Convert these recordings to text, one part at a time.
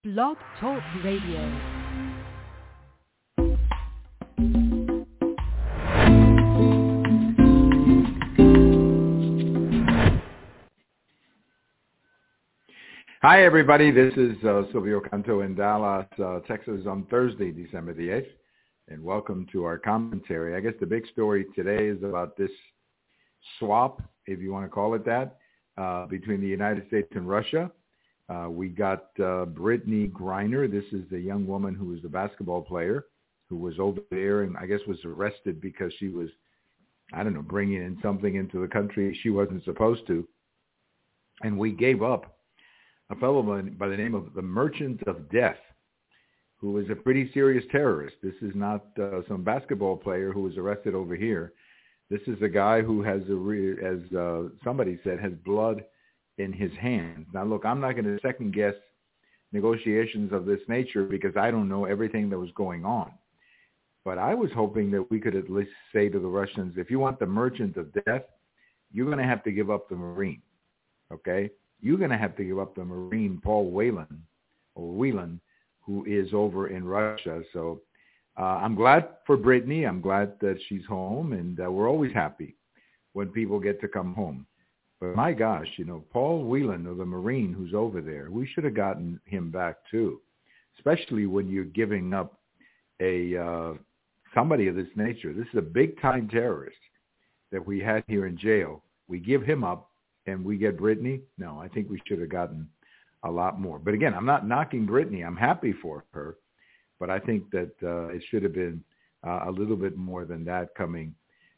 Blog Talk Radio. Hi, everybody. This is Silvio Canto in Dallas, Texas on Thursday, December the 8th, and welcome to our commentary. I guess the big story today is about this swap, if you want to call it that, between the United States and Russia. We got Brittney Griner. This is the young woman who was the basketball player who was over there and I guess was arrested because she was, bringing in something into the country she wasn't supposed to. And we gave up a fellow by the name of the Merchant of Death, who is a pretty serious terrorist. This is not some basketball player who was arrested over here. This is a guy who has, as somebody said, has blood in his hands. Now, look, I'm not going to second-guess negotiations of this nature because I don't know everything that was going on. But I was hoping that we could at least say to the Russians, if you want the Merchant of Death, you're going to have to give up the Marine, okay? You're going to have to give up the Marine Paul Whelan, who is over in Russia. So I'm glad for Brittney. I'm glad that she's home, and we're always happy when people get to come home. But my gosh, Paul Whelan, of the Marine who's over there, we should have gotten him back too, especially when you're giving up somebody of this nature. This is a big-time terrorist that we had here in jail. We give him up, and we get Brittney? No, I think we should have gotten a lot more. But again, I'm not knocking Brittney. I'm happy for her. But I think that it should have been a little bit more than that coming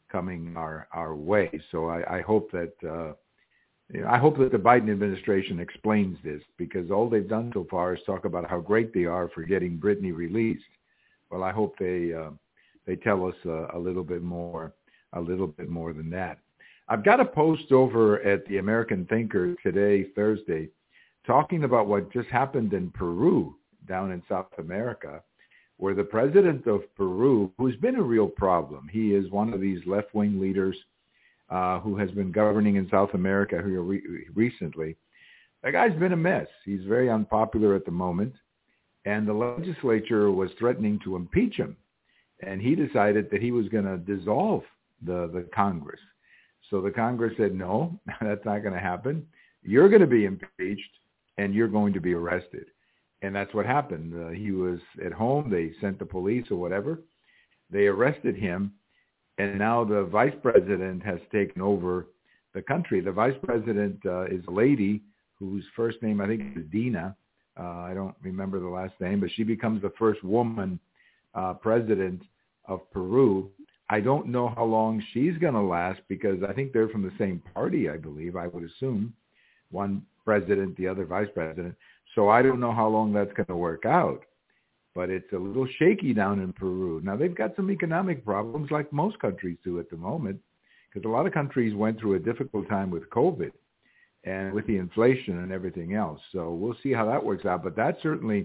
our way. So I hope that the Biden administration explains this, because all they've done so far is talk about how great they are for getting Brittney released. Well, I hope they tell us a little bit more than that. I've got a post over at the American Thinker today, Thursday, talking about what just happened in Peru, down in South America, where the president of Peru, who's been a real problem, he is one of these left-wing leaders who has been governing in South America here recently. That guy's been a mess. He's very unpopular at the moment, and the legislature was threatening to impeach him, and he decided that he was going to dissolve the Congress. So the Congress said, no, that's not going to happen. You're going to be impeached, and you're going to be arrested. And that's what happened. He was at home. They sent the police or whatever. They arrested him, and now the vice president has taken over the country. The vice president is a lady whose first name I think is Dina. I don't remember the last name, but she becomes the first woman president of Peru. I don't know how long she's going to last, because I think they're from the same party, I believe, I would assume. One president, the other vice president. So I don't know how long that's going to work out. But it's a little shaky down in Peru. Now, they've got some economic problems like most countries do at the moment, because a lot of countries went through a difficult time with COVID and with the inflation and everything else. So we'll see how that works out. But that certainly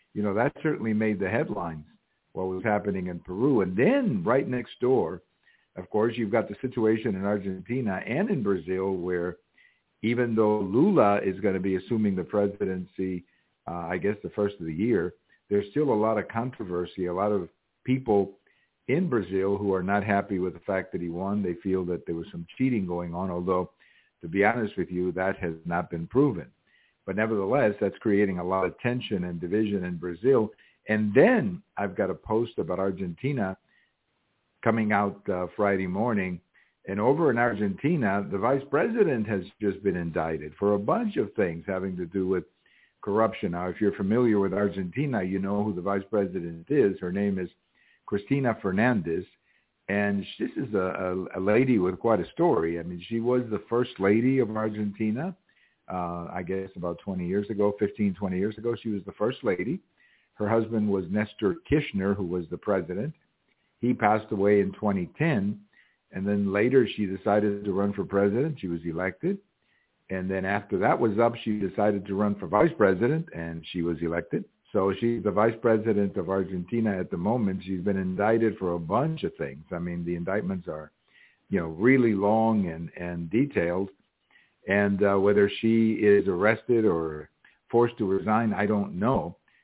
made the headlines, what was happening in Peru. And then right next door, of course, you've got the situation in Argentina and in Brazil, where even though Lula is going to be assuming the presidency, I guess the first of the year, there's still a lot of controversy, a lot of people in Brazil who are not happy with the fact that he won. They feel that there was some cheating going on, although, to be honest with you, that has not been proven. But nevertheless, that's creating a lot of tension and division in Brazil. And then I've got a post about Argentina coming out Friday morning. And over in Argentina, the vice president has just been indicted for a bunch of things having to do with corruption. Now, if you're familiar with Argentina, you know who the vice president is. Her name is Cristina Fernandez. And this is a lady with quite a story. I mean, she was the first lady of Argentina, I guess about 20 years ago, 20 years ago. She was the first lady. Her husband was Nestor Kirchner, who was the president. He passed away in 2010. And then later she decided to run for president. She was elected. And then after that was up, she decided to run for vice president, and she was elected. So she's the vice president of Argentina at the moment. She's been indicted for a bunch of things. I mean, the indictments are, really long and detailed. And whether she is arrested or forced to resign, I don't know.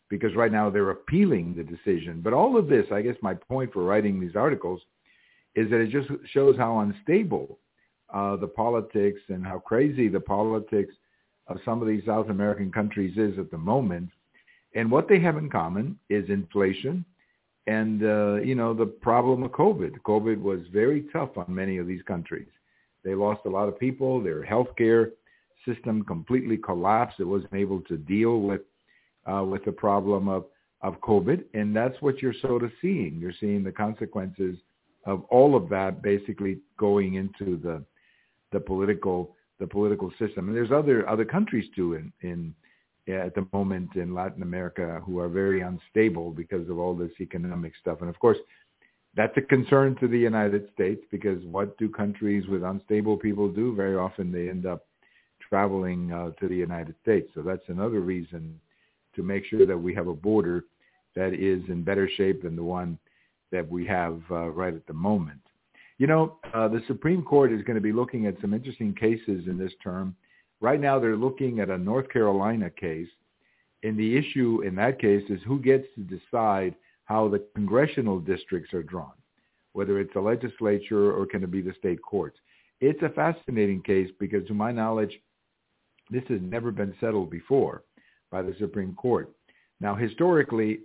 because right now they're appealing the decision. But all of this, I guess my point for writing these articles is that it just shows how unstable the politics and how crazy the politics of some of these South American countries is at the moment. And what they have in common is inflation and, the problem of COVID. COVID was very tough on many of these countries. They lost a lot of people. Their healthcare system completely collapsed. It wasn't able to deal with the problem of COVID. And that's what you're sort of seeing. You're seeing the consequences of all of that basically going into the political system. And there's other countries too at the moment in Latin America who are very unstable because of all this economic stuff. And of course, that's a concern to the United States, because what do countries with unstable people do? Very often they end up traveling to the United States. So that's another reason to make sure that we have a border that is in better shape than the one that we have right at the moment. The Supreme Court is going to be looking at some interesting cases in this term. Right now, they're looking at a North Carolina case, and the issue in that case is who gets to decide how the congressional districts are drawn, whether it's a legislature or can it be the state courts. It's a fascinating case because, to my knowledge, this has never been settled before by the Supreme Court. Now, historically,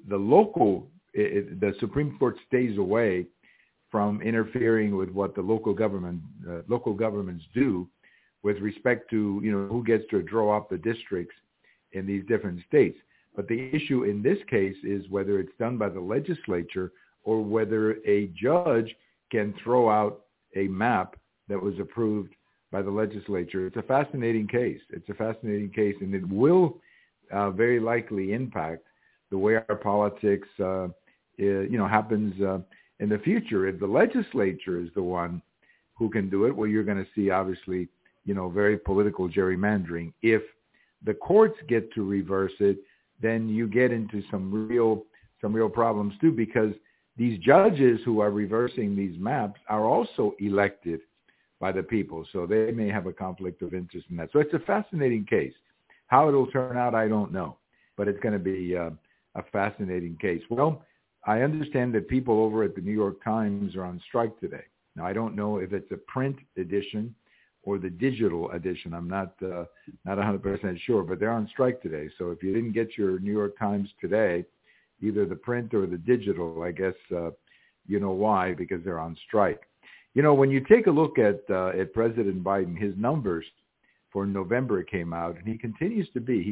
the Supreme Court stays away from interfering with what the local governments do with respect to, who gets to draw up the districts in these different states. But the issue in this case is whether it's done by the legislature or whether a judge can throw out a map that was approved by the legislature. It's a fascinating case. And it will very likely impact the way our politics, happens in the future. If the legislature is the one who can do it, well, you're going to see, obviously, very political gerrymandering. If the courts get to reverse it, then you get into some real problems too, because these judges who are reversing these maps are also elected by the people, so they may have a conflict of interest in that. So it's a fascinating case. How it'll turn out, I don't know, but it's going to be a fascinating case. Well, I understand that people over at the New York Times are on strike today. Now, I don't know if it's a print edition or the digital edition. I'm not 100% sure, but they're on strike today. So if you didn't get your New York Times today, either the print or the digital, I guess you know why, because they're on strike. When you take a look at President Biden, his numbers for November came out, and he continues to be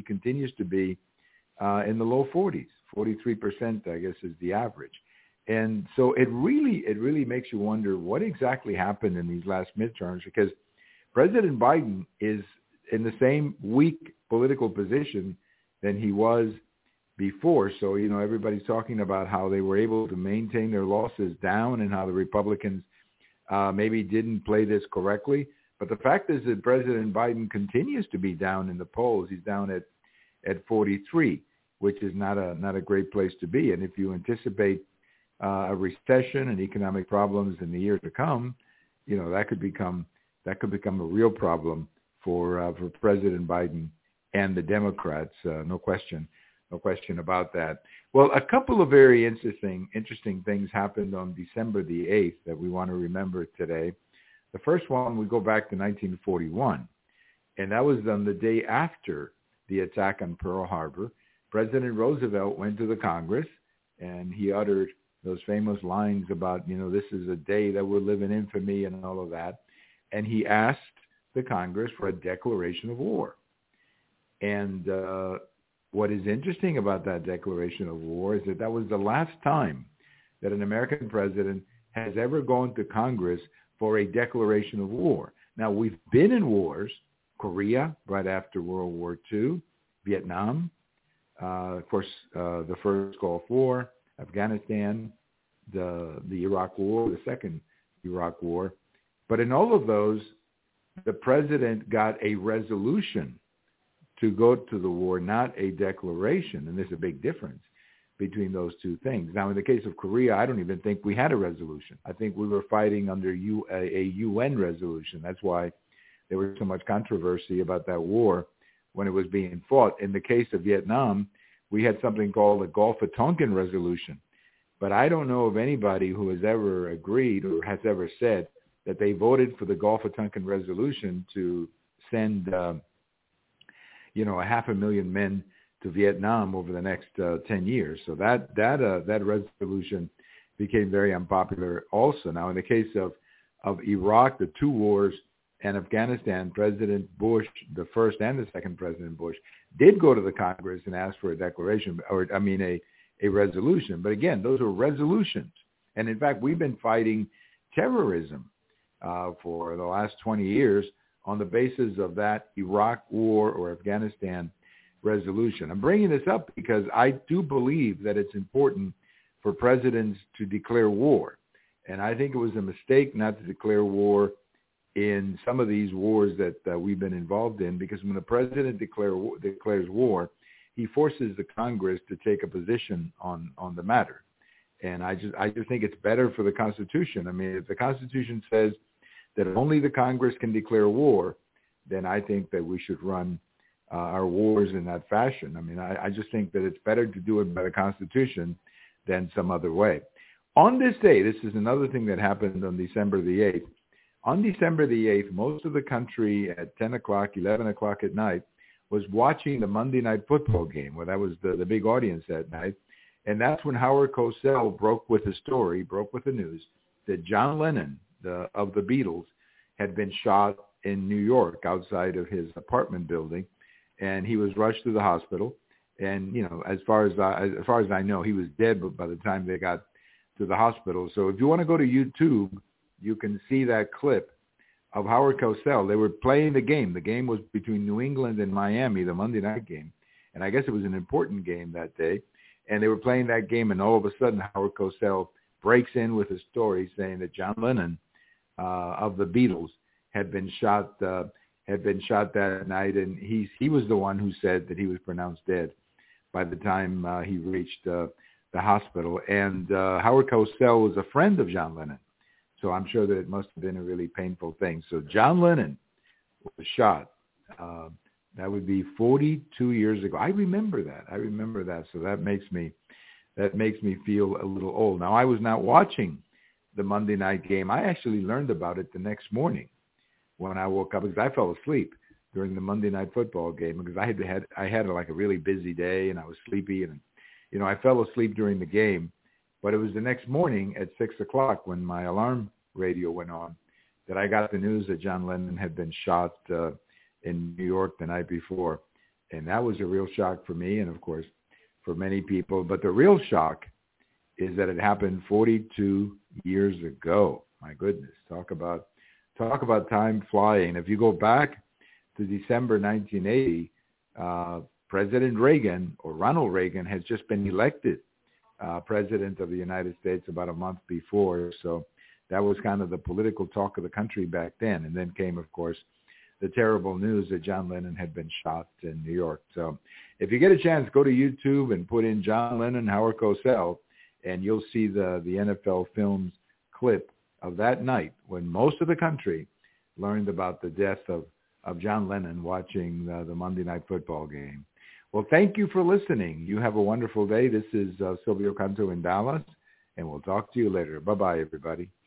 in the low 40s, 43%, I guess, is the average. And so it really makes you wonder what exactly happened in these last midterms, because President Biden is in the same weak political position than he was before. So, everybody's talking about how they were able to maintain their losses down and how the Republicans maybe didn't play this correctly. But the fact is that President Biden continues to be down in the polls. He's down at 43, which is not a great place to be. And if you anticipate a recession and economic problems in the year to come, that could become a real problem for President Biden and the Democrats. No question about that. Well, a couple of very interesting things happened on December the 8th that we want to remember today. The first one, we go back to 1941, and that was on the day after the attack on Pearl Harbor. President Roosevelt went to the Congress, and he uttered those famous lines about, this is a day that will live in infamy and all of that. And he asked the Congress for a declaration of war. And what is interesting about that declaration of war is that was the last time that an American president has ever gone to Congress for a declaration of war. Now, we've been in wars, Korea right after World War II, Vietnam, of course, the first Gulf War, Afghanistan, the Iraq War, the second Iraq War. But in all of those, the president got a resolution to go to the war, not a declaration. And there's a big difference between those two things. Now, in the case of Korea, I don't even think we had a resolution. I think we were fighting under a UN resolution. That's why there was so much controversy about that war when it was being fought. In the case of Vietnam, we had something called the Gulf of Tonkin Resolution. But I don't know of anybody who has ever agreed or has ever said that they voted for the Gulf of Tonkin Resolution to send, 500,000 men to Vietnam over the next 10 years. So that resolution became very unpopular also. Now, in the case of Iraq, the two wars, and Afghanistan, President Bush, the first and the second President Bush, did go to the Congress and ask for a declaration, a resolution. But again, those are resolutions. And in fact, we've been fighting terrorism for the last 20 years on the basis of that Iraq war or Afghanistan resolution. I'm bringing this up because I do believe that it's important for presidents to declare war. And I think it was a mistake not to declare war in some of these wars that we've been involved in, because when the president declares war, he forces the Congress to take a position on the matter. And I just think it's better for the Constitution. I mean, if the Constitution says that only the Congress can declare war, then I think that we should run our wars in that fashion. I mean, I just think that it's better to do it by the Constitution than some other way. On this day, this is another thing that happened on December the 8th. On December the 8th, most of the country at 10 o'clock, 11 o'clock at night was watching the Monday Night Football game, where that was the big audience that night. And that's when Howard Cosell broke with the news that John Lennon of the Beatles had been shot in New York outside of his apartment building, and he was rushed to the hospital. And as far as I know, he was dead by the time they got to the hospital. So if you want to go to YouTube, you can see that clip of Howard Cosell. They were playing the game. The game was between New England and Miami, the Monday night game, and I guess it was an important game that day. And they were playing that game, and all of a sudden, Howard Cosell breaks in with a story saying that John Lennon of the Beatles had been shot that night, and he was the one who said that he was pronounced dead by the time he reached the hospital. And Howard Cosell was a friend of John Lennon, so I'm sure that it must have been a really painful thing. So John Lennon was shot. That would be 42 years ago. I remember that. So that makes me feel a little old. Now, I was not watching the Monday night game. I actually learned about it the next morning when I woke up, because I fell asleep during the Monday Night Football game, because I had like a really busy day and I was sleepy, and I fell asleep during the game. But it was the next morning at 6 o'clock when my alarm radio went on that I got the news that John Lennon had been shot in New York the night before. And that was a real shock for me, and of course for many people. But the real shock is that it happened 42 years ago. My goodness, talk about time flying. If you go back to December 1980, President Reagan, or Ronald Reagan, has just been elected president of the United States about a month before. So that was kind of the political talk of the country back then. And then came, of course, the terrible news that John Lennon had been shot in New York. So if you get a chance, go to YouTube and put in John Lennon, Howard Cosell, and you'll see the NFL Films clip of that night when most of the country learned about the death of John Lennon watching the Monday Night Football game. Well, thank you for listening. You have a wonderful day. This is Silvio Canto in Dallas, and we'll talk to you later. Bye-bye, everybody.